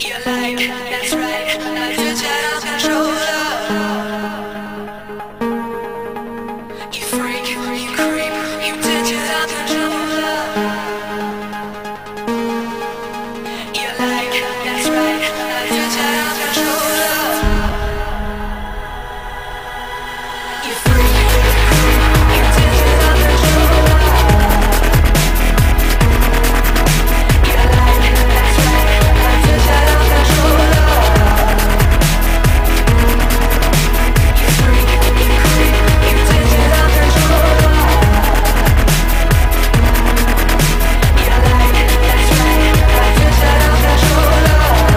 You like, that's right, like digital controller. You freak, you creep, you digital controller. You like, that's right, like digital controller. You freak, you digital controller. You like, that's right, like digital controller. You freak, you creep, you digital controller. You like, that's right, like digital controller.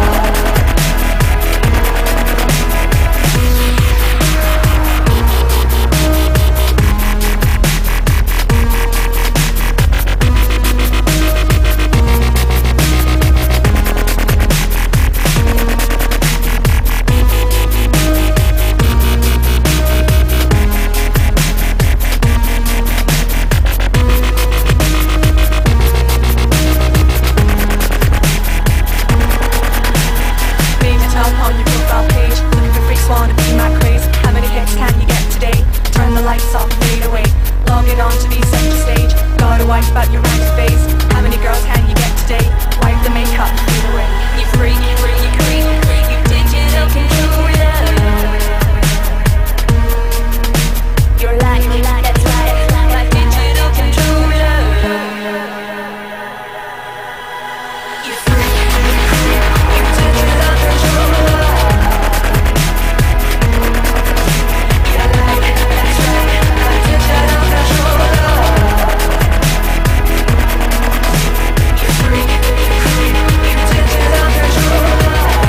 Need to tell on your profile page. Looking for freaks, wanna be my craze. How many hits can you get today? Turn the lights off, fade away. Log it on to be center stage. Gotta wipe out your rank face. How many girls can you get today? Wipe the makeup, fade away. You freak, you freak, you creep, you digital controller. You're like, that's right, like digital controller. You freak, you creep, you digital controller. You like, that's right, like digital controller. You freak, you creep, you digital controller.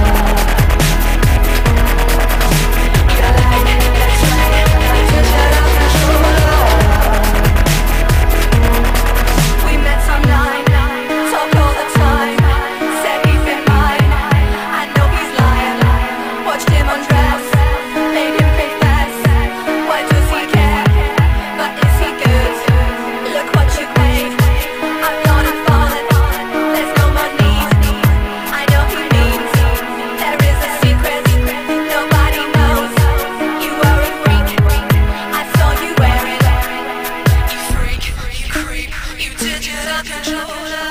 You like, that's right, like digital controller. We met online, talk all the time. Said he's been mine, I know he's lying. Watched him undress, made him pay fast. Why does he care? But is he good? Look what you made. I've gone and fallen. There's no more need. I know he means there is a secret nobody knows. You are a freak. I saw you wear it. You freak, you creep, you digital controller.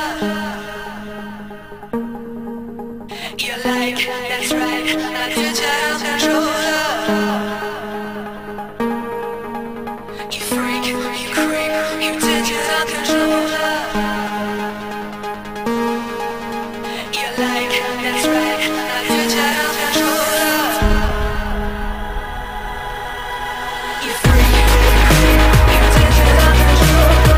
You like, that's right, like digital controller. You freak, you creep, you digital controller. You like, that's right, like digital controller. You freak, you creep, you digital controller.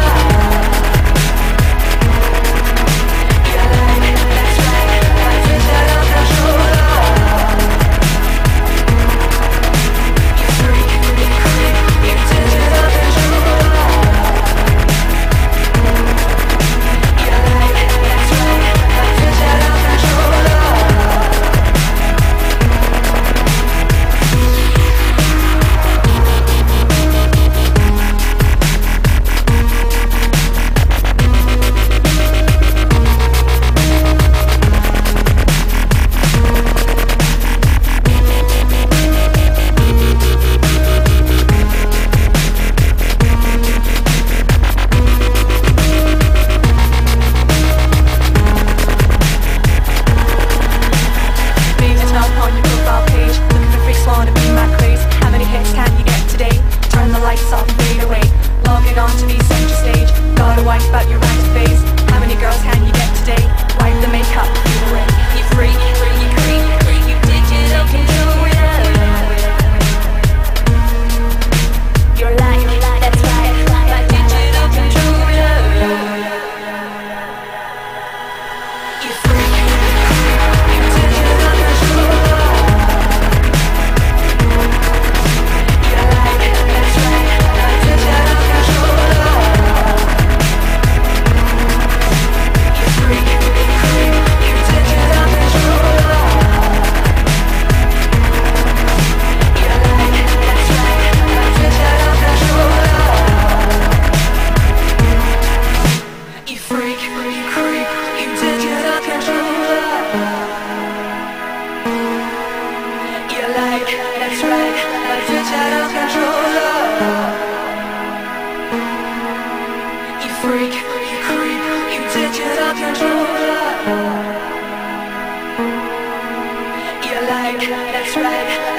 You like, that's right, like digital controller. You freak, you creep, you digital controller. You like, that's right, like digital controller. Need to tell on your profile page. Looking for freaks, wanna be my craze. How many hits can you get today? Turn the lights off, fade away. Log it on to be center stage. Gotta wipe out your rank face. How many girls can you get today? Wipe the makeup, fade away. You freak, you freak, you creep, you digital controller. You're like, that's right, like digital controller. You freak, you creep, you digital controller. You like, that's right, like digital controller. You freak, you creep, you digital controller. You like, that's right, like digital controller. You freak, you creep, you digital controller. a controller. You're like, that's right.